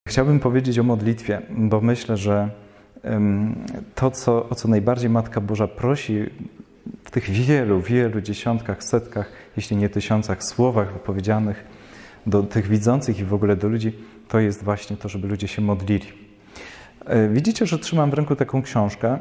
Chciałbym powiedzieć o modlitwie, bo myślę, że to, o co najbardziej Matka Boża prosi w tych wielu dziesiątkach, setkach, jeśli nie tysiącach słowach wypowiedzianych do tych widzących i w ogóle do ludzi, to jest właśnie to, żeby ludzie się modlili. Widzicie, że trzymam w ręku taką książkę,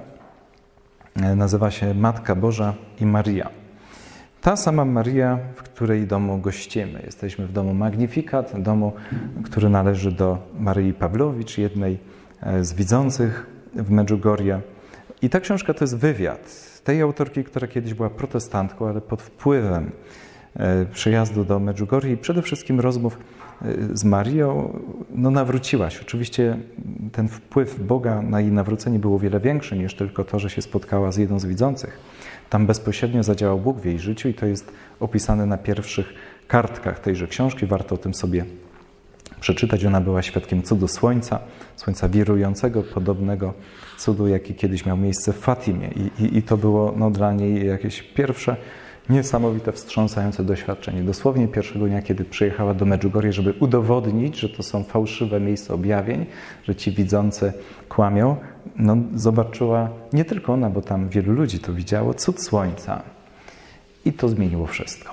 nazywa się Matka Boża i Maria. Ta sama Maria, w której domu gościmy. Jesteśmy w domu Magnificat, domu, który należy do Maryi Pawłowicz, jednej z widzących w Medjugorje. I ta książka to jest wywiad tej autorki, która kiedyś była protestantką, ale pod wpływem przyjazdu do Medjugorje i przede wszystkim rozmów z Marią, nawróciła się. Oczywiście ten wpływ Boga na jej nawrócenie był o wiele większy niż tylko to, że się spotkała z jedną z widzących. Tam bezpośrednio zadziałał Bóg w jej życiu i to jest opisane na pierwszych kartkach tejże książki. Warto o tym sobie przeczytać. Ona była świadkiem cudu słońca wirującego, podobnego cudu, jaki kiedyś miał miejsce w Fatimie. I to było dla niej jakieś pierwsze niesamowite, wstrząsające doświadczenie. Dosłownie pierwszego dnia, kiedy przyjechała do Medjugorje, żeby udowodnić, że to są fałszywe miejsca objawień, że ci widzący kłamią, zobaczyła, nie tylko ona, bo tam wielu ludzi to widziało, cud słońca. I to zmieniło wszystko.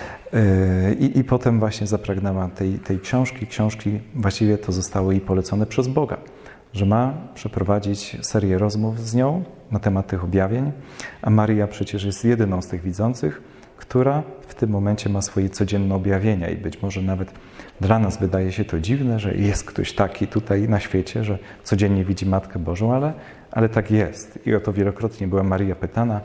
I potem właśnie zapragnęła tej książki, właściwie to zostało jej polecone przez Boga, że ma przeprowadzić serię rozmów z nią na temat tych objawień, a Maria przecież jest jedyną z tych widzących, która w tym momencie ma swoje codzienne objawienia i być może nawet dla nas wydaje się to dziwne, że jest ktoś taki tutaj na świecie, że codziennie widzi Matkę Bożą, ale tak jest. I o to wielokrotnie była Maria pytana,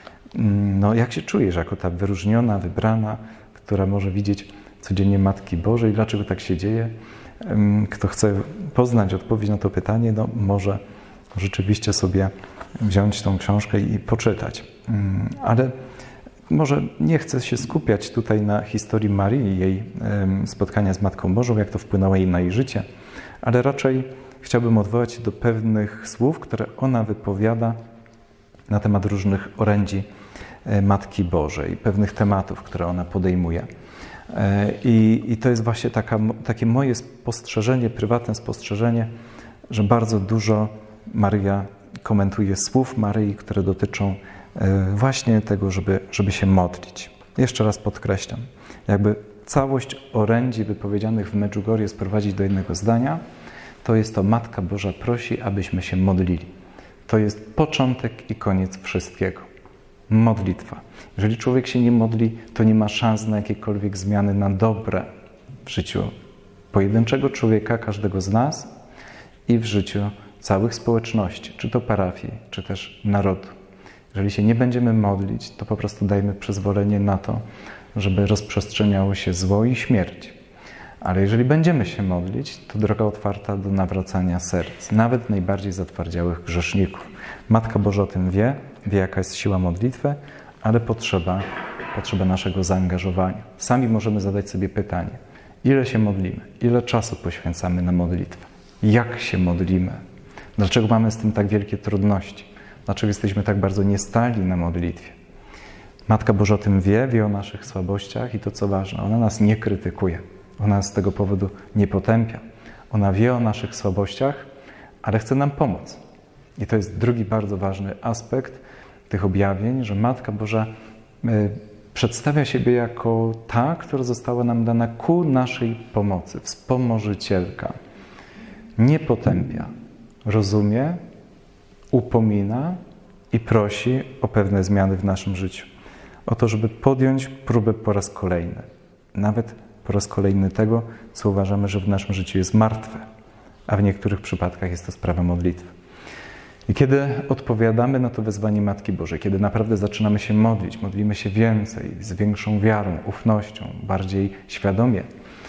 jak się czujesz jako ta wyróżniona, wybrana, która może widzieć codziennie Matki Bożej, dlaczego tak się dzieje? Kto chce poznać odpowiedź na to pytanie, może rzeczywiście sobie wziąć tą książkę i poczytać. Ale może nie chcę się skupiać tutaj na historii Marii i jej spotkania z Matką Bożą, jak to wpłynęło na jej życie, ale raczej chciałbym odwołać się do pewnych słów, które ona wypowiada na temat różnych orędzi Matki Bożej, pewnych tematów, które ona podejmuje. I to jest właśnie takie moje spostrzeżenie, prywatne spostrzeżenie, że bardzo dużo Maria komentuje słów Maryi, które dotyczą właśnie tego, żeby się modlić. Jeszcze raz podkreślam, jakby całość orędzi wypowiedzianych w Medjugorje sprowadzić do jednego zdania, to jest to Matka Boża prosi, abyśmy się modlili. To jest początek i koniec wszystkiego. Modlitwa. Jeżeli człowiek się nie modli, to nie ma szans na jakiekolwiek zmiany na dobre w życiu pojedynczego człowieka, każdego z nas i w życiu całych społeczności, czy to parafii, czy też narodu. Jeżeli się nie będziemy modlić, to po prostu dajmy przyzwolenie na to, żeby rozprzestrzeniało się zło i śmierć. Ale jeżeli będziemy się modlić, to droga otwarta do nawracania serc, nawet najbardziej zatwardziałych grzeszników. Matka Boża o tym wie, jaka jest siła modlitwy, ale potrzeba naszego zaangażowania. Sami możemy zadać sobie pytanie, ile się modlimy, ile czasu poświęcamy na modlitwę, jak się modlimy, dlaczego mamy z tym tak wielkie trudności, dlaczego jesteśmy tak bardzo niestali na modlitwie. Matka Boża o tym wie o naszych słabościach i to co ważne, ona nas nie krytykuje, ona nas z tego powodu nie potępia. Ona wie o naszych słabościach, ale chce nam pomóc. I to jest drugi bardzo ważny aspekt tych objawień, że Matka Boża przedstawia siebie jako ta, która została nam dana ku naszej pomocy, wspomożycielka. Nie potępia, rozumie, upomina i prosi o pewne zmiany w naszym życiu. O to, żeby podjąć próbę po raz kolejny. Nawet po raz kolejny tego, co uważamy, że w naszym życiu jest martwe, a w niektórych przypadkach jest to sprawa modlitwy. I kiedy odpowiadamy na to wezwanie Matki Bożej, kiedy naprawdę zaczynamy się modlić, modlimy się więcej, z większą wiarą, ufnością, bardziej świadomie,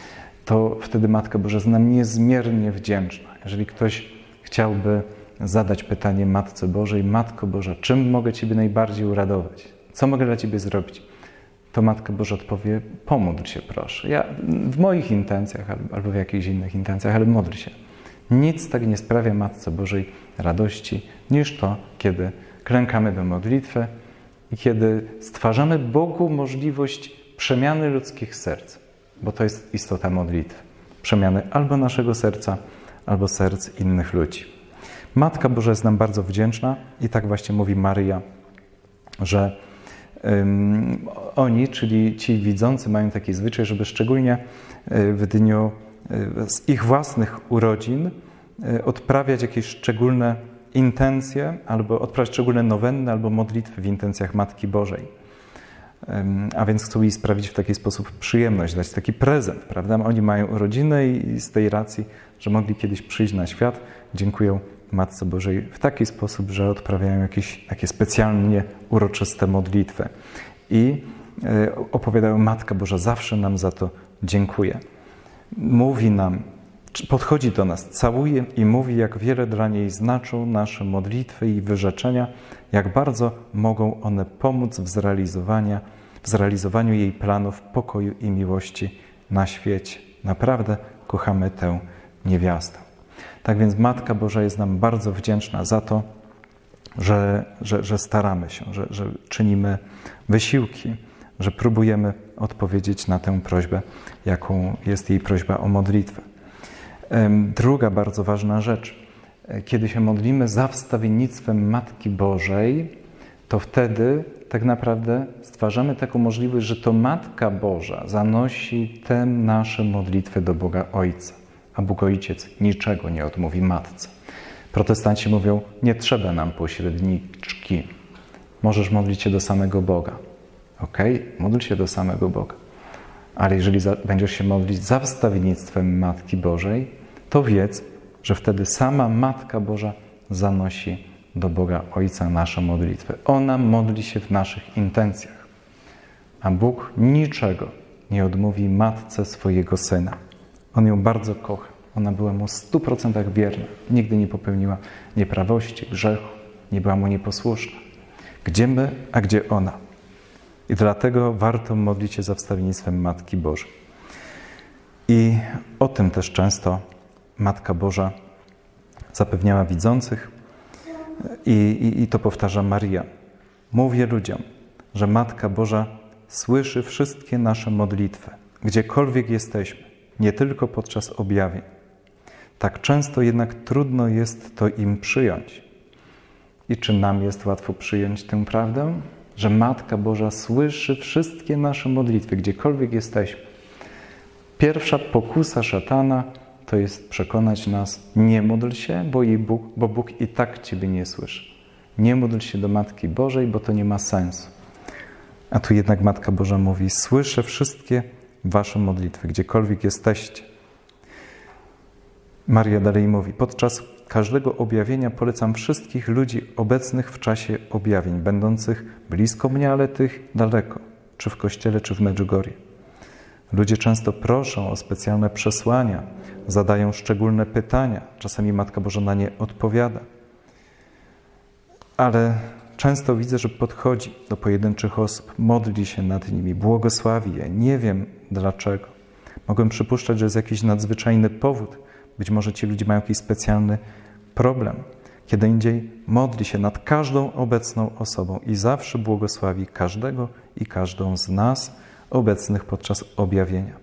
to wtedy Matka Boża jest nam niezmiernie wdzięczna. Jeżeli ktoś chciałby zadać pytanie Matce Bożej, Matko Boża, czym mogę Ciebie najbardziej uradować? Co mogę dla Ciebie zrobić? To Matka Boża odpowie, pomódl się proszę. Ja w moich intencjach albo w jakichś innych intencjach, ale módl się. Nic tak nie sprawia Matce Bożej radości, niż to, kiedy klękamy do modlitwy i kiedy stwarzamy Bogu możliwość przemiany ludzkich serc, bo to jest istota modlitwy. Przemiany albo naszego serca, albo serc innych ludzi. Matka Boża jest nam bardzo wdzięczna i tak właśnie mówi Maryja, że oni, czyli ci widzący, mają taki zwyczaj, żeby szczególnie w dniu z ich własnych urodzin odprawiać jakieś szczególne intencje, albo odprawiać szczególne nowenny, albo modlitwy w intencjach Matki Bożej. A więc chcą jej sprawić w taki sposób przyjemność, dać taki prezent, prawda? Oni mają urodziny i z tej racji, że mogli kiedyś przyjść na świat, dziękują Matce Bożej w taki sposób, że odprawiają jakieś takie specjalnie uroczyste modlitwy. I opowiadają, Matka Boża zawsze nam za to dziękuję. Mówi nam, podchodzi do nas, całuje i mówi, jak wiele dla niej znaczą nasze modlitwy i wyrzeczenia, jak bardzo mogą one pomóc w zrealizowaniu jej planów pokoju i miłości na świecie. Naprawdę kochamy tę niewiastę. Tak więc Matka Boża jest nam bardzo wdzięczna za to, że staramy się, że czynimy wysiłki, że próbujemy odpowiedzieć na tę prośbę, jaką jest jej prośba o modlitwę. Druga bardzo ważna rzecz. Kiedy się modlimy za wstawiennictwem Matki Bożej, to wtedy tak naprawdę stwarzamy taką możliwość, że to Matka Boża zanosi tę nasze modlitwy do Boga Ojca, a Bóg Ojciec niczego nie odmówi Matce. Protestanci mówią, nie trzeba nam pośredniczki. Możesz modlić się do samego Boga. Okej, módl się do samego Boga. Ale jeżeli będziesz się modlić za wstawiennictwem Matki Bożej, to wiedz, że wtedy sama Matka Boża zanosi do Boga Ojca nasze modlitwy. Ona modli się w naszych intencjach. A Bóg niczego nie odmówi Matce swojego Syna. On ją bardzo kocha. Ona była Mu w 100% wierna. Nigdy nie popełniła nieprawości, grzechu. Nie była Mu nieposłuszna. Gdzie my, a gdzie ona? I dlatego warto modlić się za wstawiennictwem Matki Bożej. I o tym też często Matka Boża zapewniała widzących i to powtarza Maryja. Mówię ludziom, że Matka Boża słyszy wszystkie nasze modlitwy, gdziekolwiek jesteśmy, nie tylko podczas objawień. Tak często jednak trudno jest to im przyjąć. I czy nam jest łatwo przyjąć tę prawdę? Że Matka Boża słyszy wszystkie nasze modlitwy, gdziekolwiek jesteśmy. Pierwsza pokusa szatana to jest przekonać nas, nie módl się, bo Bóg i tak Ciebie nie słyszy. Nie módl się do Matki Bożej, bo to nie ma sensu. A tu jednak Matka Boża mówi, słyszę wszystkie Wasze modlitwy, gdziekolwiek jesteście. Maria dalej mówi, podczas każdego objawienia polecam wszystkich ludzi obecnych w czasie objawień, będących blisko mnie, ale tych daleko, czy w kościele, czy w Medjugorje. Ludzie często proszą o specjalne przesłania, zadają szczególne pytania, czasami Matka Boża na nie odpowiada. Ale często widzę, że podchodzi do pojedynczych osób, modli się nad nimi, błogosławi je. Nie wiem dlaczego. Mogłem przypuszczać, że jest jakiś nadzwyczajny powód. Być może ci ludzie mają jakiś specjalny problem. Kiedy indziej modli się nad każdą obecną osobą i zawsze błogosławi każdego i każdą z nas obecnych podczas objawienia.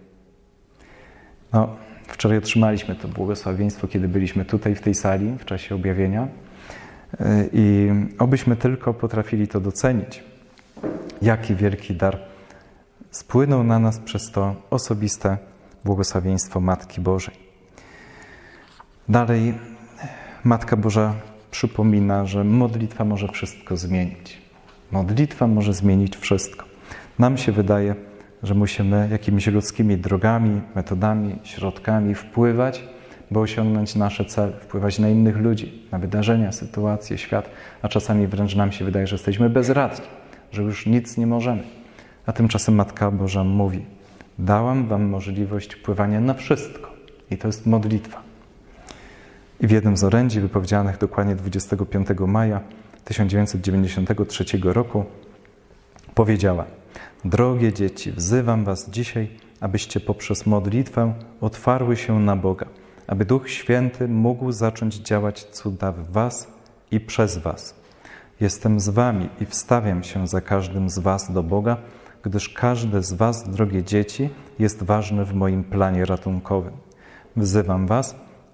Wczoraj otrzymaliśmy to błogosławieństwo, kiedy byliśmy tutaj w tej sali w czasie objawienia i obyśmy tylko potrafili to docenić. Jaki wielki dar spłynął na nas przez to osobiste błogosławieństwo Matki Bożej. Dalej Matka Boża przypomina, że modlitwa może wszystko zmienić. Modlitwa może zmienić wszystko. Nam się wydaje, że musimy jakimiś ludzkimi drogami, metodami, środkami wpływać, by osiągnąć nasze cele, wpływać na innych ludzi, na wydarzenia, sytuacje, świat, a czasami wręcz nam się wydaje, że jesteśmy bezradni, że już nic nie możemy. A tymczasem Matka Boża mówi, dałam wam możliwość wpływania na wszystko i to jest modlitwa. I w jednym z orędzi wypowiedzianych dokładnie 25 maja 1993 roku powiedziała: drogie dzieci, wzywam was dzisiaj, abyście poprzez modlitwę otwarły się na Boga, aby Duch Święty mógł zacząć działać cuda w was i przez was. Jestem z wami i wstawiam się za każdym z was do Boga, gdyż każde z was, drogie dzieci, jest ważne w moim planie ratunkowym. Wzywam was,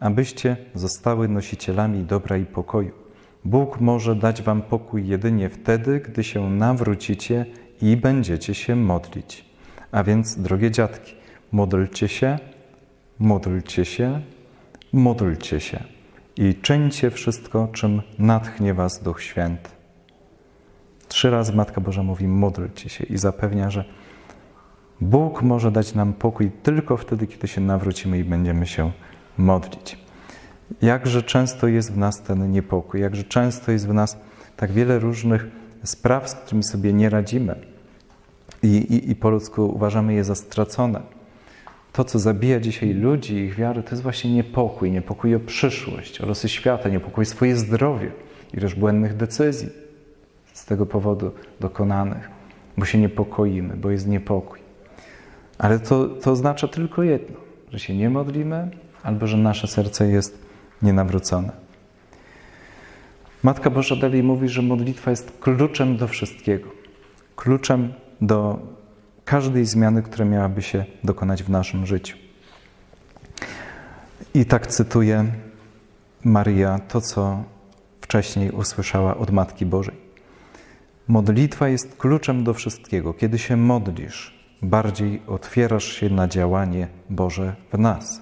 abyście zostały nosicielami dobra i pokoju. Bóg może dać wam pokój jedynie wtedy, gdy się nawrócicie i będziecie się modlić. A więc, drogie dziadki, módlcie się, módlcie się, módlcie się i czyńcie wszystko, czym natchnie was Duch Święty. 3 razy Matka Boża mówi módlcie się i zapewnia, że Bóg może dać nam pokój tylko wtedy, kiedy się nawrócimy i będziemy się modlić. Jakże często jest w nas ten niepokój, jakże często jest w nas tak wiele różnych spraw, z którymi sobie nie radzimy i po ludzku uważamy je za stracone. To, co zabija dzisiaj ludzi i ich wiarę, to jest właśnie niepokój. Niepokój o przyszłość, o losy świata, niepokój o swoje zdrowie, ileż błędnych decyzji z tego powodu dokonanych, bo się niepokoimy, bo jest niepokój. Ale to oznacza tylko jedno, że się nie modlimy albo że nasze serce jest nienawrócone. Matka Boża dalej mówi, że modlitwa jest kluczem do wszystkiego. Kluczem do każdej zmiany, która miałaby się dokonać w naszym życiu. I tak cytuję Maryja to, co wcześniej usłyszała od Matki Bożej. Modlitwa jest kluczem do wszystkiego. Kiedy się modlisz, bardziej otwierasz się na działanie Boże w nas.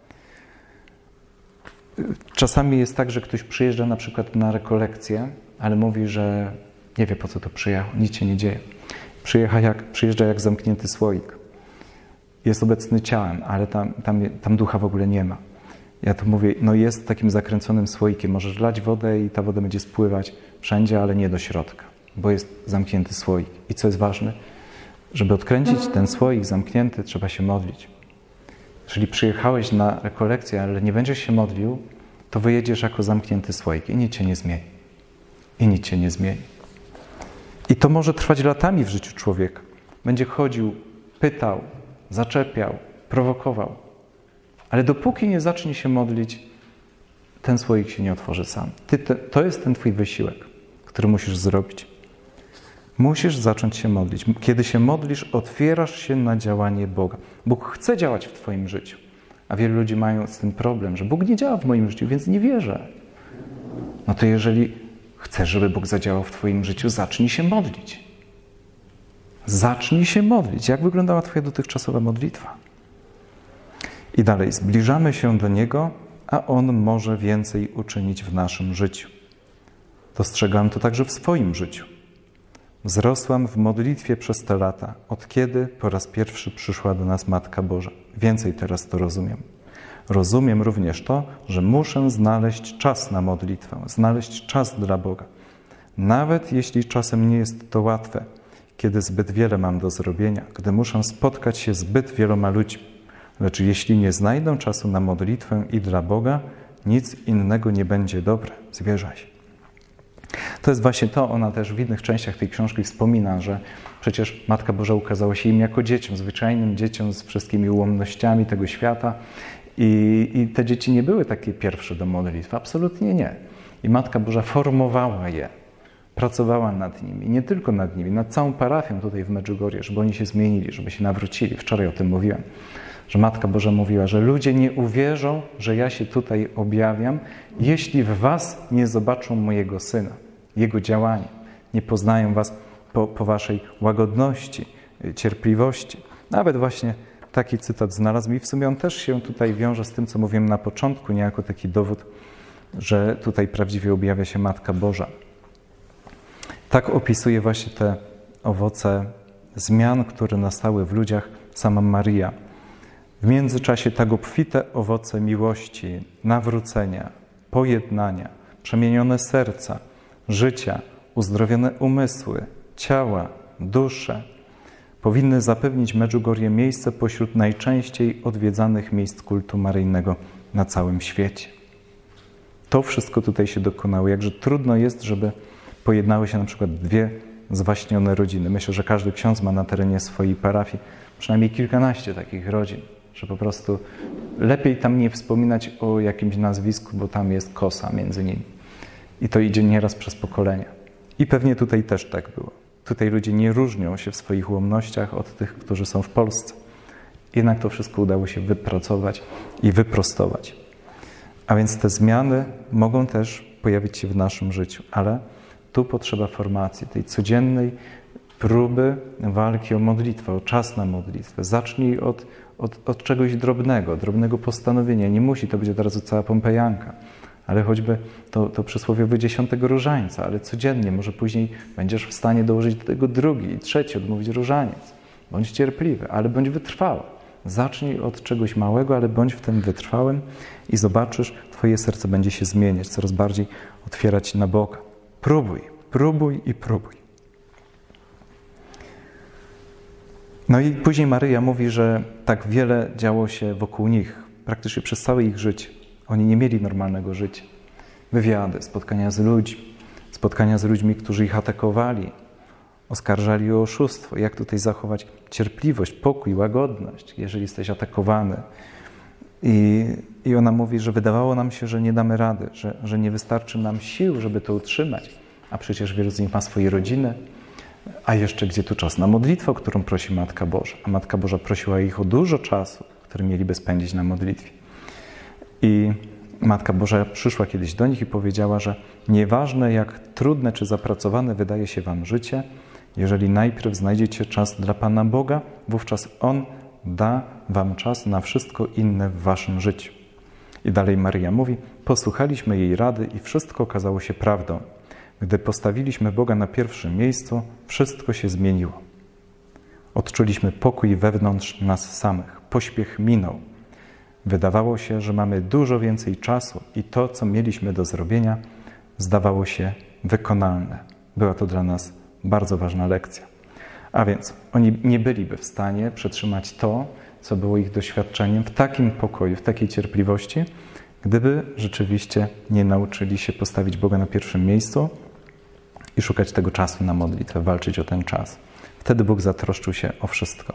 Czasami jest tak, że ktoś przyjeżdża na przykład na rekolekcję, ale mówi, że nie wie, po co to przyjechał, nic się nie dzieje. Przyjeżdża jak zamknięty słoik. Jest obecny ciałem, ale tam ducha w ogóle nie ma. Ja to mówię, no jest takim zakręconym słoikiem. Możesz lać wodę i ta woda będzie spływać wszędzie, ale nie do środka, bo jest zamknięty słoik. I co jest ważne? Żeby odkręcić ten słoik zamknięty, trzeba się modlić. Jeżeli przyjechałeś na rekolekcję, ale nie będziesz się modlił, to wyjedziesz jako zamknięty słoik i nic cię nie zmieni. I nic cię nie zmieni. I to może trwać latami w życiu człowieka. Będzie chodził, pytał, zaczepiał, prowokował. Ale dopóki nie zacznie się modlić, ten słoik się nie otworzy sam. To jest ten twój wysiłek, który musisz zrobić. Musisz zacząć się modlić. Kiedy się modlisz, otwierasz się na działanie Boga. Bóg chce działać w twoim życiu. A wielu ludzi mają z tym problem, że Bóg nie działa w moim życiu, więc nie wierzę. No to jeżeli chcesz, żeby Bóg zadziałał w twoim życiu, zacznij się modlić. Zacznij się modlić. Jak wyglądała twoja dotychczasowa modlitwa? I dalej, zbliżamy się do Niego, a On może więcej uczynić w naszym życiu. Dostrzegam to także w swoim życiu. Wzrosłam w modlitwie przez te lata, od kiedy po raz pierwszy przyszła do nas Matka Boża. Więcej teraz to rozumiem. Rozumiem również to, że muszę znaleźć czas na modlitwę, znaleźć czas dla Boga. Nawet jeśli czasem nie jest to łatwe, kiedy zbyt wiele mam do zrobienia, gdy muszę spotkać się z zbyt wieloma ludźmi. Lecz jeśli nie znajdę czasu na modlitwę i dla Boga, nic innego nie będzie dobre. Zwierzaj się. To jest właśnie to, ona też w innych częściach tej książki wspomina, że przecież Matka Boża ukazała się im jako dzieciom, zwyczajnym dzieciom z wszystkimi ułomnościami tego świata i te dzieci nie były takie pierwsze do modlitwy, absolutnie nie. I Matka Boża formowała je, pracowała nad nimi, nie tylko nad nimi, nad całą parafią tutaj w Medjugorje, żeby oni się zmienili, żeby się nawrócili. Wczoraj o tym mówiłem, że Matka Boża mówiła, że ludzie nie uwierzą, że ja się tutaj objawiam, jeśli w was nie zobaczą mojego Syna, Jego działania, nie poznają was po waszej łagodności, cierpliwości. Nawet właśnie taki cytat znalazł i w sumie on też się tutaj wiąże z tym, co mówiłem na początku, niejako taki dowód, że tutaj prawdziwie objawia się Matka Boża. Tak opisuje właśnie te owoce zmian, które nastały w ludziach sama Maryja. W międzyczasie tak obfite owoce miłości, nawrócenia, pojednania, przemienione serca, życia, uzdrowione umysły, ciała, dusze powinny zapewnić Medjugorje miejsce pośród najczęściej odwiedzanych miejsc kultu maryjnego na całym świecie. To wszystko tutaj się dokonało. Jakże trudno jest, żeby pojednały się na przykład dwie zwaśnione rodziny. Myślę, że każdy ksiądz ma na terenie swojej parafii przynajmniej kilkanaście takich rodzin, że po prostu lepiej tam nie wspominać o jakimś nazwisku, bo tam jest kosa między nimi. I to idzie nieraz przez pokolenia. I pewnie tutaj też tak było. Tutaj ludzie nie różnią się w swoich ułomnościach od tych, którzy są w Polsce. Jednak to wszystko udało się wypracować i wyprostować. A więc te zmiany mogą też pojawić się w naszym życiu, ale tu potrzeba formacji, tej codziennej próby walki o modlitwę, o czas na modlitwę. Zacznij od czegoś drobnego postanowienia. Nie musi to być od razu cała pompejanka, ale choćby to przysłowiowy 10 różańca, ale codziennie, może później będziesz w stanie dołożyć do tego drugi i trzeci, odmówić różaniec. Bądź cierpliwy, ale bądź wytrwały. Zacznij od czegoś małego, ale bądź w tym wytrwałym i zobaczysz, twoje serce będzie się zmieniać, coraz bardziej otwierać na Boga. Próbuj i próbuj. No i później Maryja mówi, że tak wiele działo się wokół nich, praktycznie przez całe ich życie. Oni nie mieli normalnego życia. Wywiady, spotkania z ludźmi, którzy ich atakowali, oskarżali o oszustwo. Jak tutaj zachować cierpliwość, pokój, łagodność, jeżeli jesteś atakowany. I ona mówi, że wydawało nam się, że nie damy rady, że nie wystarczy nam sił, żeby to utrzymać. A przecież wielu z nich ma swoje rodziny. A jeszcze gdzie tu czas na modlitwę, o którą prosi Matka Boża. A Matka Boża prosiła ich o dużo czasu, który mieliby spędzić na modlitwie. I Matka Boża przyszła kiedyś do nich i powiedziała, że nieważne jak trudne czy zapracowane wydaje się wam życie, jeżeli najpierw znajdziecie czas dla Pana Boga, wówczas On da wam czas na wszystko inne w waszym życiu. I dalej Maryja mówi, posłuchaliśmy jej rady i wszystko okazało się prawdą. Gdy postawiliśmy Boga na pierwszym miejscu, wszystko się zmieniło. Odczuliśmy pokój wewnątrz nas samych. Pośpiech minął. Wydawało się, że mamy dużo więcej czasu i to, co mieliśmy do zrobienia, zdawało się wykonalne. Była to dla nas bardzo ważna lekcja. A więc oni nie byliby w stanie przetrzymać to, co było ich doświadczeniem w takim pokoju, w takiej cierpliwości, gdyby rzeczywiście nie nauczyli się postawić Boga na pierwszym miejscu i szukać tego czasu na modlitwę, walczyć o ten czas. Wtedy Bóg zatroszczył się o wszystko.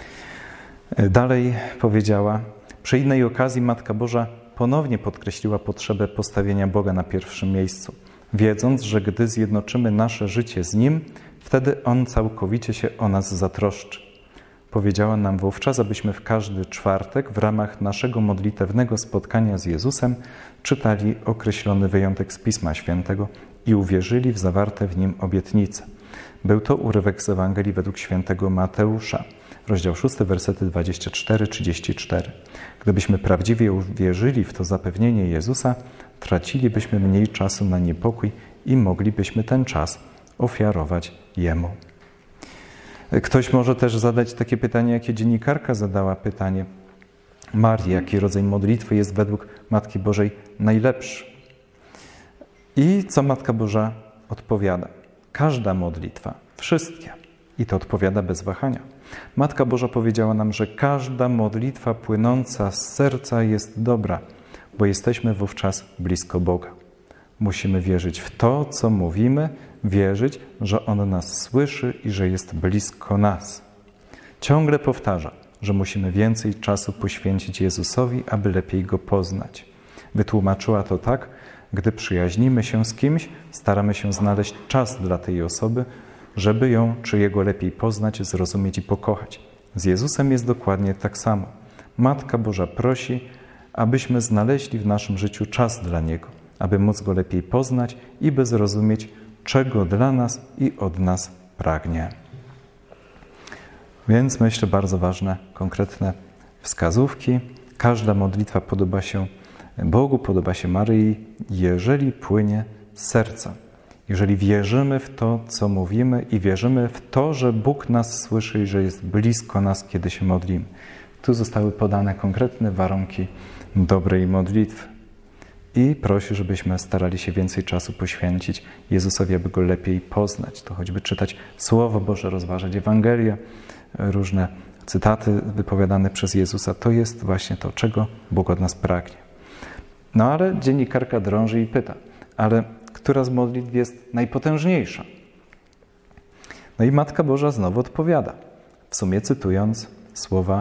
Dalej powiedziała, przy innej okazji Matka Boża ponownie podkreśliła potrzebę postawienia Boga na pierwszym miejscu, wiedząc, że gdy zjednoczymy nasze życie z Nim, wtedy On całkowicie się o nas zatroszczy. Powiedziała nam wówczas, abyśmy w każdy czwartek w ramach naszego modlitewnego spotkania z Jezusem czytali określony wyjątek z Pisma Świętego i uwierzyli w zawarte w nim obietnice. Był to urywek z Ewangelii według świętego Mateusza, rozdział 6, wersety 24-34. Gdybyśmy prawdziwie uwierzyli w to zapewnienie Jezusa, tracilibyśmy mniej czasu na niepokój i moglibyśmy ten czas ofiarować Jemu. Ktoś może też zadać takie pytanie, jakie dziennikarka zadała pytanie Marii, jaki rodzaj modlitwy jest według Matki Bożej najlepszy. I co Matka Boża odpowiada? Każda modlitwa, wszystkie. I to odpowiada bez wahania. Matka Boża powiedziała nam, że każda modlitwa płynąca z serca jest dobra, bo jesteśmy wówczas blisko Boga. Musimy wierzyć w to, co mówimy, wierzyć, że On nas słyszy i że jest blisko nas. Ciągle powtarza, że musimy więcej czasu poświęcić Jezusowi, aby lepiej Go poznać. Wytłumaczyła to tak, gdy przyjaźnimy się z kimś, staramy się znaleźć czas dla tej osoby, żeby ją czy Jego lepiej poznać, zrozumieć i pokochać. Z Jezusem jest dokładnie tak samo. Matka Boża prosi, abyśmy znaleźli w naszym życiu czas dla Niego, aby móc Go lepiej poznać i by zrozumieć, czego dla nas i od nas pragnie. Więc myślę, bardzo ważne, konkretne wskazówki. Każda modlitwa podoba się Bogu, podoba się Maryi, jeżeli płynie z serca. Jeżeli wierzymy w to, co mówimy i wierzymy w to, że Bóg nas słyszy i że jest blisko nas, kiedy się modlimy. Tu zostały podane konkretne warunki dobrej modlitwy. I prosi, żebyśmy starali się więcej czasu poświęcić Jezusowi, aby Go lepiej poznać. To choćby czytać Słowo Boże, rozważać Ewangelię, różne cytaty wypowiadane przez Jezusa. To jest właśnie to, czego Bóg od nas pragnie. No ale dziennikarka drąży i pyta, ale która z modlitw jest najpotężniejsza? No i Matka Boża znowu odpowiada, w sumie cytując słowa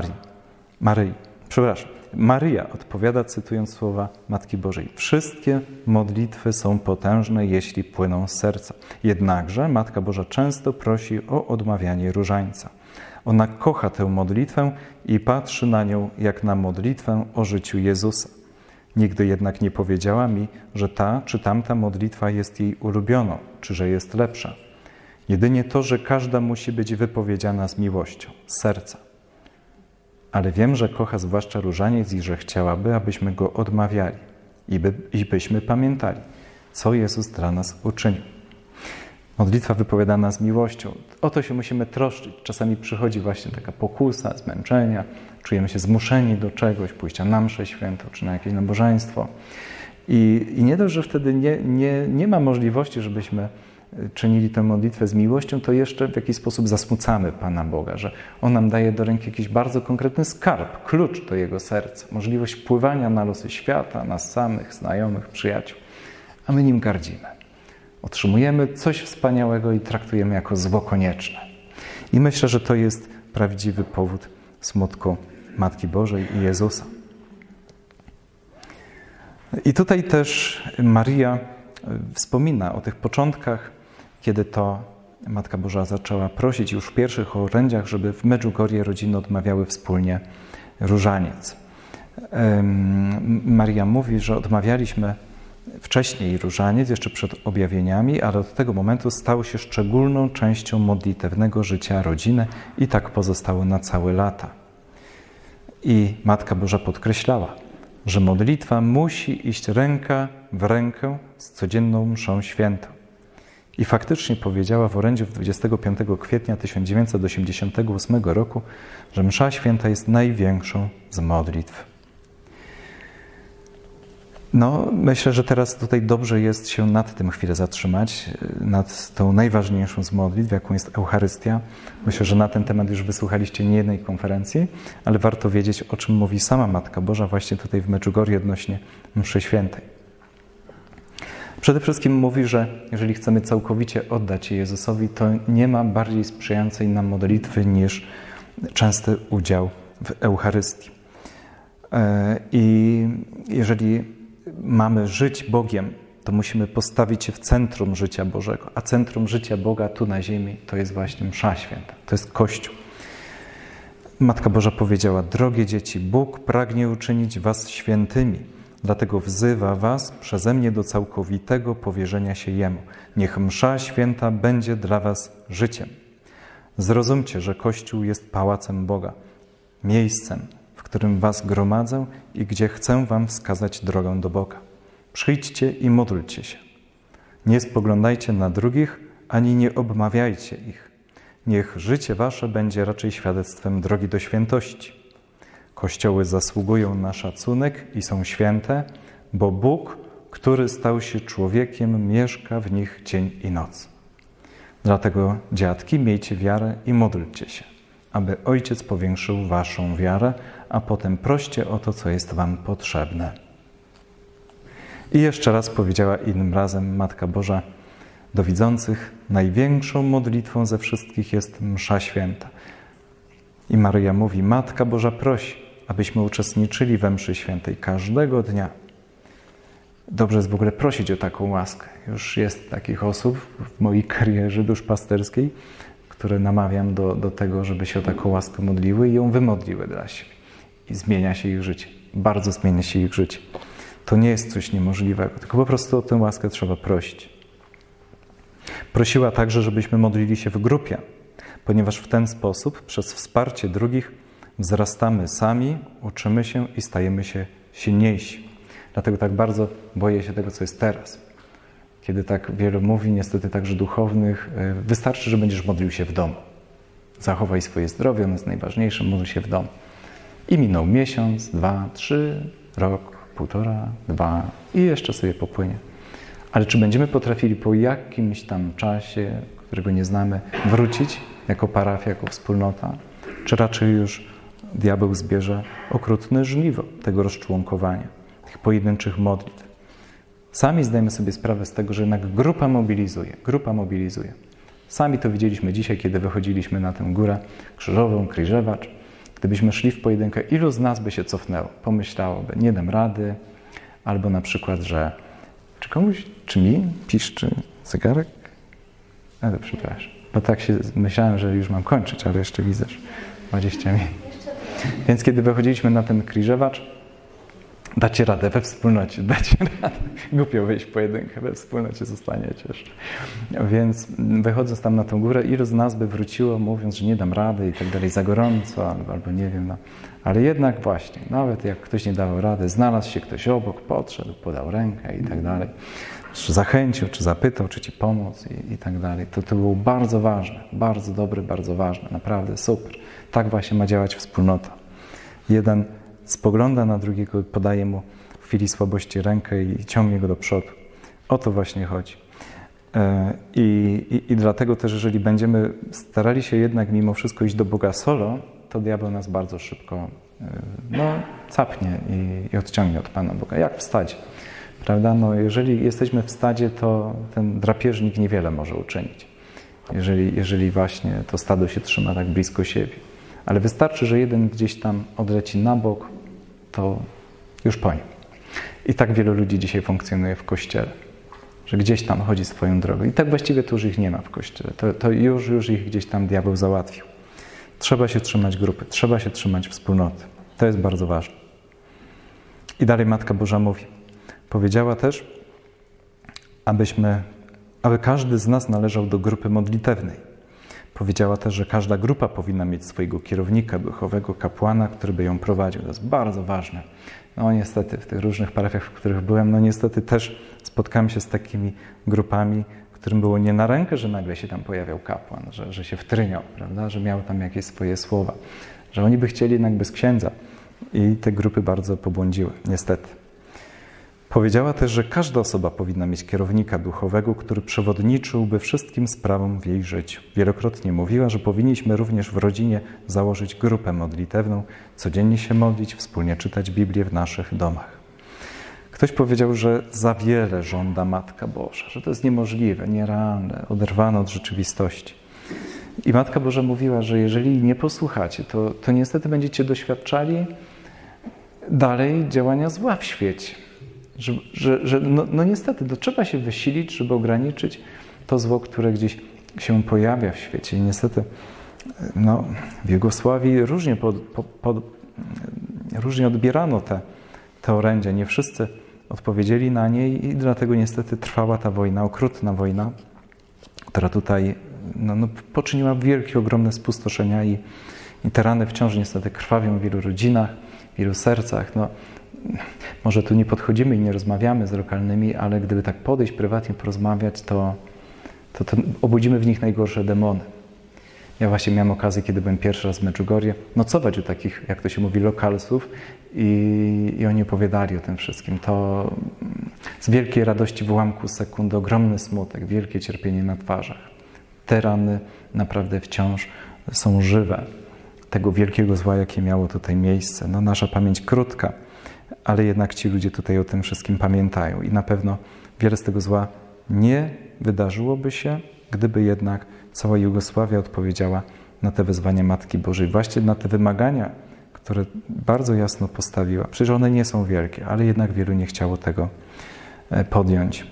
Maryja odpowiada, cytując słowa Matki Bożej. Wszystkie modlitwy są potężne, jeśli płyną z serca. Jednakże Matka Boża często prosi o odmawianie różańca. Ona kocha tę modlitwę i patrzy na nią jak na modlitwę o życiu Jezusa. Nigdy jednak nie powiedziała mi, że ta czy tamta modlitwa jest jej ulubioną, czy że jest lepsza. Jedynie to, że każda musi być wypowiedziana z miłością, z serca. Ale wiem, że kocha zwłaszcza różaniec i że chciałaby, abyśmy go odmawiali i byśmy pamiętali, co Jezus dla nas uczynił. Modlitwa wypowiadana z miłością. O to się musimy troszczyć. Czasami przychodzi właśnie taka pokusa, zmęczenia, czujemy się zmuszeni do czegoś, pójścia na mszę świętą czy na jakieś nabożeństwo. I nie dość, że wtedy nie ma możliwości, żebyśmy czynili tę modlitwę z miłością, to jeszcze w jakiś sposób zasmucamy Pana Boga, że On nam daje do ręki jakiś bardzo konkretny skarb, klucz do Jego serca, możliwość wpływania na losy świata, nas samych, znajomych, przyjaciół, a my nim gardzimy. Otrzymujemy coś wspaniałego i traktujemy jako zło konieczne. I myślę, że to jest prawdziwy powód smutku Matki Bożej i Jezusa. I tutaj też Maria wspomina o tych początkach, kiedy to Matka Boża zaczęła prosić już w pierwszych orędziach, żeby w Medjugorje rodziny odmawiały wspólnie różaniec. Maria mówi, że odmawialiśmy wcześniej różaniec, jeszcze przed objawieniami, ale od tego momentu stał się szczególną częścią modlitewnego życia rodziny i tak pozostało na całe lata. I Matka Boża podkreślała, że modlitwa musi iść ręka w rękę z codzienną mszą świętą. I faktycznie powiedziała w orędziu 25 kwietnia 1988 roku, że msza święta jest największą z modlitw. No, myślę, że teraz tutaj dobrze jest się nad tym chwilę zatrzymać, nad tą najważniejszą z modlitw, jaką jest Eucharystia. Myślę, że na ten temat już wysłuchaliście niejednej konferencji, ale warto wiedzieć, o czym mówi sama Matka Boża właśnie tutaj w Medjugorje odnośnie mszy świętej. Przede wszystkim mówi, że jeżeli chcemy całkowicie oddać się Jezusowi, to nie ma bardziej sprzyjającej nam modlitwy niż częsty udział w Eucharystii. I jeżeli mamy żyć Bogiem, to musimy postawić się w centrum życia Bożego. A centrum życia Boga tu na ziemi to jest właśnie msza święta, to jest Kościół. Matka Boża powiedziała: drogie dzieci, Bóg pragnie uczynić was świętymi, dlatego wzywa was przeze mnie do całkowitego powierzenia się Jemu. Niech msza święta będzie dla was życiem. Zrozumcie, że Kościół jest pałacem Boga, miejscem, w którym was gromadzę i gdzie chcę wam wskazać drogę do Boga. Przyjdźcie i módlcie się. Nie spoglądajcie na drugich, ani nie obmawiajcie ich. Niech życie wasze będzie raczej świadectwem drogi do świętości. Kościoły zasługują na szacunek i są święte, bo Bóg, który stał się człowiekiem, mieszka w nich dzień i noc. Dlatego, dziadki, miejcie wiarę i módlcie się, aby Ojciec powiększył waszą wiarę, a potem proście o to, co jest wam potrzebne. I jeszcze raz powiedziała innym razem Matka Boża do widzących: największą modlitwą ze wszystkich jest msza święta. I Maryja mówi: Matka Boża prosi, abyśmy uczestniczyli we mszy świętej każdego dnia. Dobrze jest w ogóle prosić o taką łaskę. Już jest takich osób w mojej karierze duszpasterskiej, które namawiam do tego, żeby się o taką łaskę modliły i ją wymodliły dla siebie. I zmienia się ich życie. Bardzo zmienia się ich życie. To nie jest coś niemożliwego, tylko po prostu o tę łaskę trzeba prosić. Prosiła także, żebyśmy modlili się w grupie, ponieważ w ten sposób, przez wsparcie drugich, wzrastamy sami, uczymy się i stajemy się silniejsi. Dlatego tak bardzo boję się tego, co jest teraz. Kiedy tak wielu mówi, niestety także duchownych, wystarczy, że będziesz modlił się w domu. Zachowaj swoje zdrowie, ono jest najważniejsze, módl się w domu. I minął miesiąc, 2, 3, rok, 1,5, 2 i jeszcze sobie popłynie. Ale czy będziemy potrafili po jakimś tam czasie, którego nie znamy, wrócić jako parafia, jako wspólnota? Czy raczej już diabeł zbierze okrutne żniwo tego rozczłonkowania, tych pojedynczych modlitw? Sami zdajemy sobie sprawę z tego, że jednak grupa mobilizuje. Sami to widzieliśmy dzisiaj, kiedy wychodziliśmy na tę górę krzyżową, Kriżewacz. Gdybyśmy szli w pojedynkę, ilu z nas by się cofnęło? Pomyślałoby: nie dam rady, albo na przykład, że czy mi piszczy zegarek? Ale przepraszam, bo tak się myślałem, że już mam kończyć, ale jeszcze widzę, że 20 minut. Więc kiedy wychodziliśmy na ten Kriżewacz, Dacie radę we wspólnocie, dacie radę. Głupio wyjść w pojedynkę, we wspólnocie zostaniecie jeszcze. Więc wychodząc tam na tą górę, ilu z nas by wróciło, mówiąc, że nie dam rady i tak dalej, za gorąco, albo nie wiem. No. Ale jednak właśnie, nawet jak ktoś nie dawał rady, znalazł się ktoś obok, podszedł, podał rękę i tak dalej. Czy zachęcił, czy zapytał, czy ci pomóc i tak dalej. To było bardzo ważne, bardzo dobre, bardzo ważne, naprawdę super. Tak właśnie ma działać wspólnota. Jeden spogląda na drugiego, podaje mu w chwili słabości rękę i ciągnie go do przodu. O to właśnie chodzi. I dlatego też, jeżeli będziemy starali się jednak mimo wszystko iść do Boga solo, to diabeł nas bardzo szybko capnie i odciągnie od Pana Boga, jak w stadzie. Prawda? No, jeżeli jesteśmy w stadzie, to ten drapieżnik niewiele może uczynić, jeżeli właśnie to stado się trzyma tak blisko siebie. Ale wystarczy, że jeden gdzieś tam odleci na bok, to już po nim. I tak wielu ludzi dzisiaj funkcjonuje w Kościele, że gdzieś tam chodzi swoją drogą. I tak właściwie to już ich nie ma w Kościele. To już ich gdzieś tam diabeł załatwił. Trzeba się trzymać grupy, trzeba się trzymać wspólnoty. To jest bardzo ważne. I dalej Matka Boża mówi. Powiedziała też, aby każdy z nas należał do grupy modlitewnej. Powiedziała też, że każda grupa powinna mieć swojego kierownika duchowego, kapłana, który by ją prowadził. To jest bardzo ważne. No niestety, w tych różnych parafiach, w których byłem, no niestety też spotkałem się z takimi grupami, którym było nie na rękę, że nagle się tam pojawiał kapłan, że się wtryniał, prawda, że miał tam jakieś swoje słowa, że oni by chcieli jednak bez księdza. I te grupy bardzo pobłądziły, niestety. Powiedziała też, że każda osoba powinna mieć kierownika duchowego, który przewodniczyłby wszystkim sprawom w jej życiu. Wielokrotnie mówiła, że powinniśmy również w rodzinie założyć grupę modlitewną, codziennie się modlić, wspólnie czytać Biblię w naszych domach. Ktoś powiedział, że za wiele żąda Matka Boża, że to jest niemożliwe, nierealne, oderwane od rzeczywistości. I Matka Boża mówiła, że jeżeli nie posłuchacie, to niestety będziecie doświadczali dalej działania zła w świecie. No niestety, to trzeba się wysilić, żeby ograniczyć to zło, które gdzieś się pojawia w świecie. I niestety w Jugosławii różnie odbierano te orędzia. Nie wszyscy odpowiedzieli na nie i dlatego niestety trwała ta wojna, okrutna wojna, która tutaj poczyniła wielkie, ogromne spustoszenia i te rany wciąż niestety krwawią w wielu rodzinach, w wielu sercach. Może tu nie podchodzimy i nie rozmawiamy z lokalnymi, ale gdyby tak podejść, prywatnie porozmawiać, to obudzimy w nich najgorsze demony. Ja właśnie miałem okazję, kiedy byłem pierwszy raz w Medjugorje, nocować u takich, jak to się mówi, lokalsów i oni opowiadali o tym wszystkim. To z wielkiej radości w ułamku sekundy, ogromny smutek, wielkie cierpienie na twarzach. Te rany naprawdę wciąż są żywe. Tego wielkiego zła, jakie miało tutaj miejsce. Nasza pamięć krótka, ale jednak ci ludzie tutaj o tym wszystkim pamiętają. I na pewno wiele z tego zła nie wydarzyłoby się, gdyby jednak cała Jugosławia odpowiedziała na te wezwania Matki Bożej, właśnie na te wymagania, które bardzo jasno postawiła. Przecież one nie są wielkie, ale jednak wielu nie chciało tego podjąć.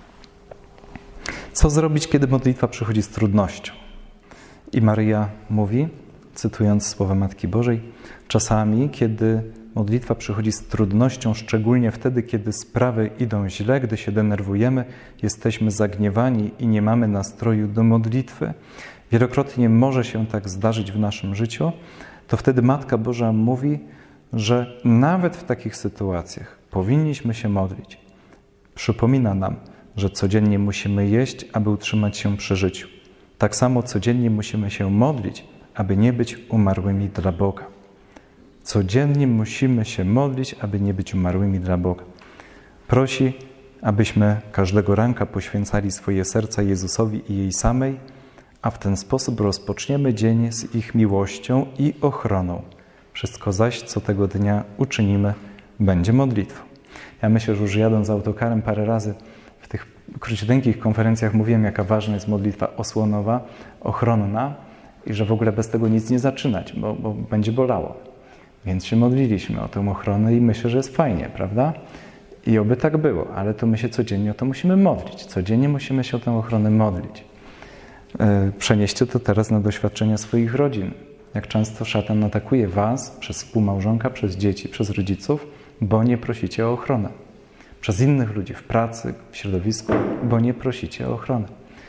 Co zrobić, kiedy modlitwa przychodzi z trudnością? I Maryja mówi, cytując słowa Matki Bożej, czasami, kiedy modlitwa przychodzi z trudnością, szczególnie wtedy, kiedy sprawy idą źle, gdy się denerwujemy, jesteśmy zagniewani i nie mamy nastroju do modlitwy. Wielokrotnie może się tak zdarzyć w naszym życiu. To wtedy Matka Boża mówi, że nawet w takich sytuacjach powinniśmy się modlić. Przypomina nam, że codziennie musimy jeść, aby utrzymać się przy życiu. Tak samo codziennie musimy się modlić, aby nie być umarłymi dla Boga. Codziennie musimy się modlić, aby nie być umarłymi dla Boga. Prosi, abyśmy każdego ranka poświęcali swoje serca Jezusowi i jej samej, a w ten sposób rozpoczniemy dzień z ich miłością i ochroną. Wszystko zaś, co tego dnia uczynimy, będzie modlitwą. Ja myślę, że już jadąc autokarem parę razy w tych króciuteńkich konferencjach mówiłem, jaka ważna jest modlitwa osłonowa, ochronna i że w ogóle bez tego nic nie zaczynać, bo będzie bolało. Więc się modliliśmy o tę ochronę i myślę, że jest fajnie, prawda? I oby tak było, ale to my się codziennie o to musimy modlić. Codziennie musimy się o tę ochronę modlić. Przenieście to teraz na doświadczenia swoich rodzin. Jak często szatan atakuje was przez współmałżonka, przez dzieci, przez rodziców, bo nie prosicie o ochronę. Przez innych ludzi w pracy, w środowisku, bo nie prosicie o ochronę.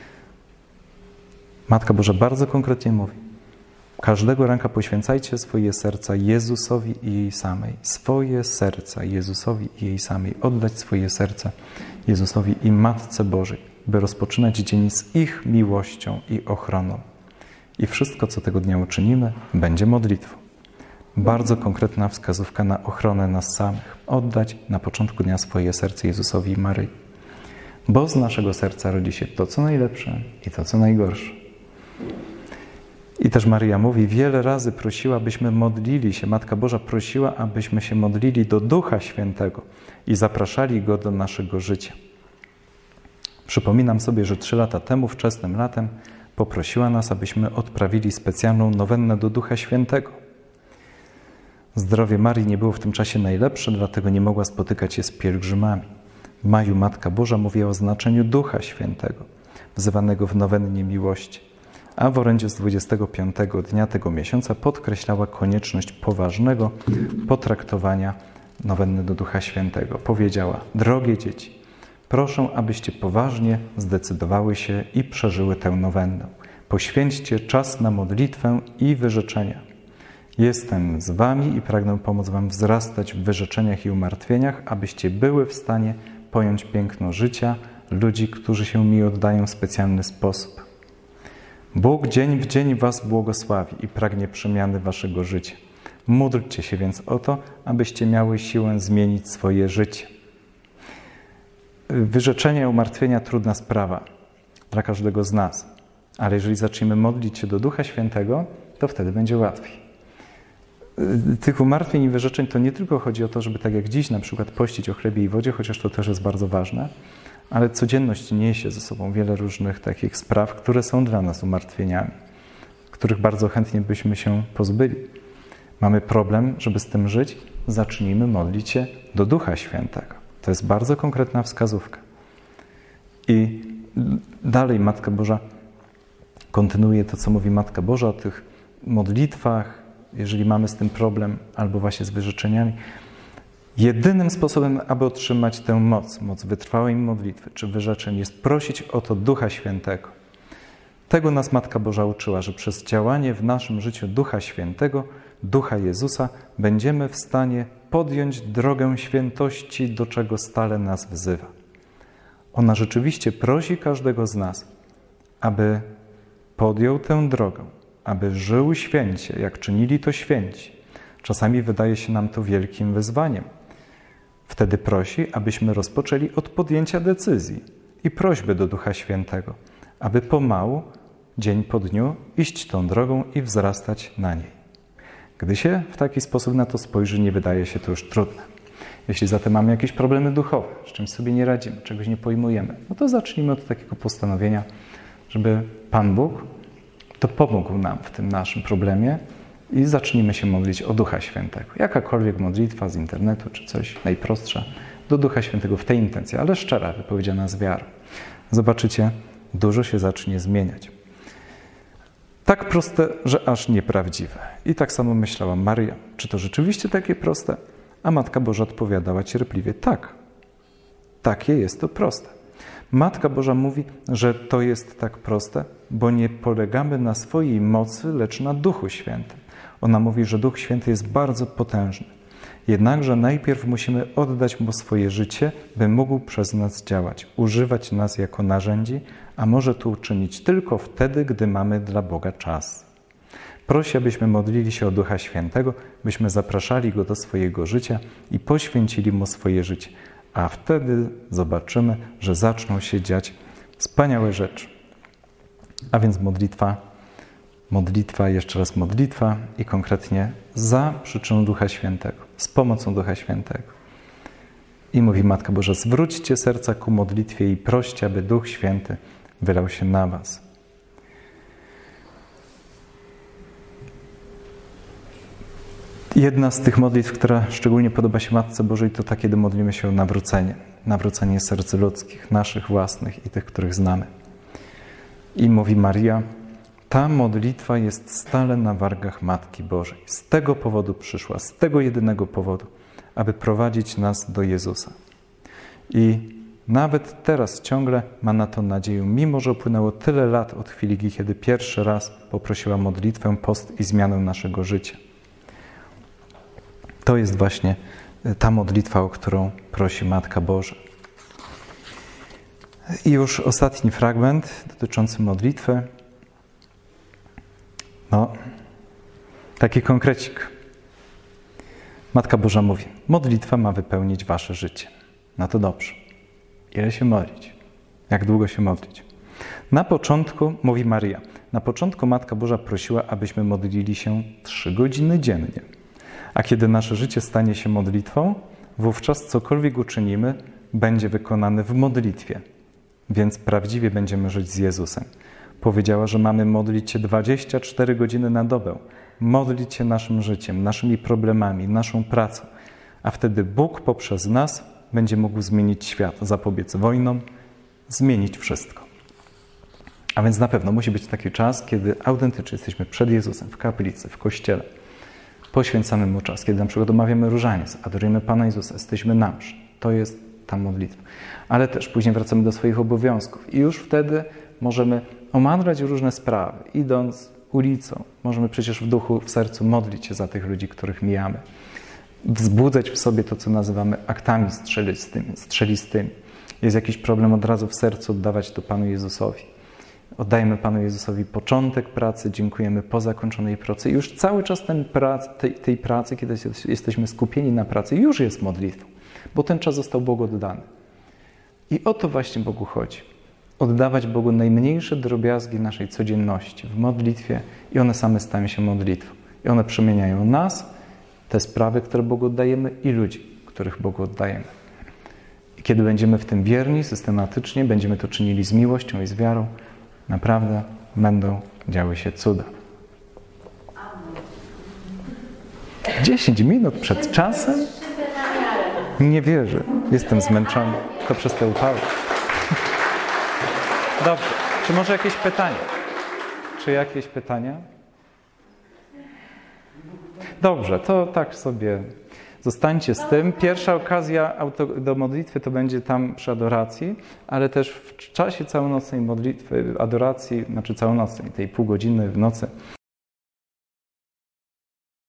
Matka Boża bardzo konkretnie mówi: każdego ranka poświęcajcie swoje serca Jezusowi i jej samej. Swoje serca Jezusowi i jej samej. Oddać swoje serce Jezusowi i Matce Bożej, by rozpoczynać dzień z ich miłością i ochroną. I wszystko, co tego dnia uczynimy, będzie modlitwą. Bardzo konkretna wskazówka na ochronę nas samych. Oddać na początku dnia swoje serce Jezusowi i Maryi. Bo z naszego serca rodzi się to, co najlepsze i to, co najgorsze. I też Maryja mówi, wiele razy prosiła, abyśmy modlili się, Matka Boża prosiła, abyśmy się modlili do Ducha Świętego i zapraszali Go do naszego życia. Przypominam sobie, że 3 lata temu, wczesnym latem, poprosiła nas, abyśmy odprawili specjalną nowennę do Ducha Świętego. Zdrowie Marii nie było w tym czasie najlepsze, dlatego nie mogła spotykać się z pielgrzymami. W maju Matka Boża mówiła o znaczeniu Ducha Świętego, wzywanego w nowennie miłości. A w orędziu z 25 dnia tego miesiąca podkreślała konieczność poważnego potraktowania nowenny do Ducha Świętego. Powiedziała: drogie dzieci, proszę, abyście poważnie zdecydowały się i przeżyły tę nowennę. Poświęćcie czas na modlitwę i wyrzeczenia. Jestem z wami i pragnę pomóc wam wzrastać w wyrzeczeniach i umartwieniach, abyście były w stanie pojąć piękno życia ludzi, którzy się mi oddają w specjalny sposób. Bóg dzień w dzień was błogosławi i pragnie przemiany waszego życia. Módlcie się więc o to, abyście miały siłę zmienić swoje życie. Wyrzeczenia i umartwienia trudna sprawa dla każdego z nas, ale jeżeli zaczniemy modlić się do Ducha Świętego, to wtedy będzie łatwiej. Tych umartwień i wyrzeczeń to nie tylko chodzi o to, żeby tak jak dziś na przykład pościć o chlebie i wodzie, chociaż to też jest bardzo ważne, ale codzienność niesie ze sobą wiele różnych takich spraw, które są dla nas umartwieniami, których bardzo chętnie byśmy się pozbyli. Mamy problem, żeby z tym żyć, zacznijmy modlić się do Ducha Świętego. To jest bardzo konkretna wskazówka. I dalej Matka Boża kontynuuje to, co mówi Matka Boża o tych modlitwach, jeżeli mamy z tym problem, albo właśnie z wyrzeczeniami. Jedynym sposobem, aby otrzymać tę moc wytrwałej modlitwy czy wyrzeczeń, jest prosić o to Ducha Świętego. Tego nas Matka Boża uczyła, że przez działanie w naszym życiu Ducha Świętego, Ducha Jezusa, będziemy w stanie podjąć drogę świętości, do czego stale nas wzywa. Ona rzeczywiście prosi każdego z nas, aby podjął tę drogę, aby żył święcie, jak czynili to święci. Czasami wydaje się nam to wielkim wyzwaniem. Wtedy prosi, abyśmy rozpoczęli od podjęcia decyzji i prośby do Ducha Świętego, aby pomału, dzień po dniu, iść tą drogą i wzrastać na niej. Gdy się w taki sposób na to spojrzy, nie wydaje się to już trudne. Jeśli zatem mamy jakieś problemy duchowe, z czymś sobie nie radzimy, czegoś nie pojmujemy, no to zacznijmy od takiego postanowienia, żeby Pan Bóg to pomógł nam w tym naszym problemie i zacznijmy się modlić o Ducha Świętego. Jakakolwiek modlitwa z internetu czy coś najprostsza do Ducha Świętego w tej intencji, ale szczera, wypowiedziana z wiarą. Zobaczycie, dużo się zacznie zmieniać. Tak proste, że aż nieprawdziwe. I tak samo myślała Maryja. Czy to rzeczywiście takie proste? A Matka Boża odpowiadała cierpliwie: tak. Takie jest to proste. Matka Boża mówi, że to jest tak proste, bo nie polegamy na swojej mocy, lecz na Duchu Świętym. Ona mówi, że Duch Święty jest bardzo potężny. Jednakże najpierw musimy oddać Mu swoje życie, by mógł przez nas działać, używać nas jako narzędzi, a może to uczynić tylko wtedy, gdy mamy dla Boga czas. Prosi, abyśmy modlili się o Ducha Świętego, byśmy zapraszali Go do swojego życia i poświęcili Mu swoje życie. A wtedy zobaczymy, że zaczną się dziać wspaniałe rzeczy. A więc modlitwa, jeszcze raz modlitwa i konkretnie za przyczyną Ducha Świętego, z pomocą Ducha Świętego. I mówi Matka Boża: zwróćcie serca ku modlitwie i proście, aby Duch Święty wylał się na was. Jedna z tych modlitw, która szczególnie podoba się Matce Bożej, to ta, kiedy modlimy się o nawrócenie. Nawrócenie serc ludzkich, naszych własnych i tych, których znamy. I mówi Maryja: ta modlitwa jest stale na wargach Matki Bożej. Z tego powodu przyszła, z tego jedynego powodu, aby prowadzić nas do Jezusa. I nawet teraz ciągle ma na to nadzieję, mimo że upłynęło tyle lat od chwili, kiedy pierwszy raz poprosiła modlitwę, post i zmianę naszego życia. To jest właśnie ta modlitwa, o którą prosi Matka Boża. I już ostatni fragment dotyczący modlitwy. Taki konkrecik. Matka Boża mówi, modlitwa ma wypełnić wasze życie. No to dobrze. Ile się modlić? Jak długo się modlić? Na początku, mówi Maria, na początku Matka Boża prosiła, abyśmy modlili się 3 godziny dziennie. A kiedy nasze życie stanie się modlitwą, wówczas cokolwiek uczynimy, będzie wykonane w modlitwie. Więc prawdziwie będziemy żyć z Jezusem. Powiedziała, że mamy modlić się 24 godziny na dobę. Modlić się naszym życiem, naszymi problemami, naszą pracą. A wtedy Bóg poprzez nas będzie mógł zmienić świat, zapobiec wojnom, zmienić wszystko. A więc na pewno musi być taki czas, kiedy autentycznie jesteśmy przed Jezusem, w kaplicy, w kościele. Poświęcamy Mu czas, kiedy na przykład omawiamy różaniec, adorujemy Pana Jezusa, jesteśmy na mszy. To jest ta modlitwa. Ale też później wracamy do swoich obowiązków i już wtedy możemy omawiać różne sprawy. Idąc ulicą, możemy przecież w duchu, w sercu modlić się za tych ludzi, których mijamy. Wzbudzać w sobie to, co nazywamy aktami strzelistymi. Jest jakiś problem, od razu w sercu oddawać to Panu Jezusowi. Oddajemy Panu Jezusowi początek pracy, dziękujemy po zakończonej pracy. I już cały czas tej pracy, kiedy jesteśmy skupieni na pracy, już jest modlitwą, bo ten czas został Bogu oddany. I o to właśnie Bogu chodzi. Oddawać Bogu najmniejsze drobiazgi naszej codzienności w modlitwie i one same stają się modlitwą. I one przemieniają nas, te sprawy, które Bogu oddajemy i ludzi, których Bogu oddajemy. I kiedy będziemy w tym wierni, systematycznie, będziemy to czynili z miłością i z wiarą, naprawdę będą działy się cuda. 10 minut przed czasem? Nie wierzę. Jestem zmęczony. To przez te upały. Dobrze. Czy może jakieś pytania? Czy jakieś pytania? Dobrze, to tak sobie zostańcie z tym. Pierwsza okazja do modlitwy to będzie tam przy adoracji, ale też w czasie całonocnej modlitwy, adoracji, znaczy całonocnej, tej pół godziny w nocy,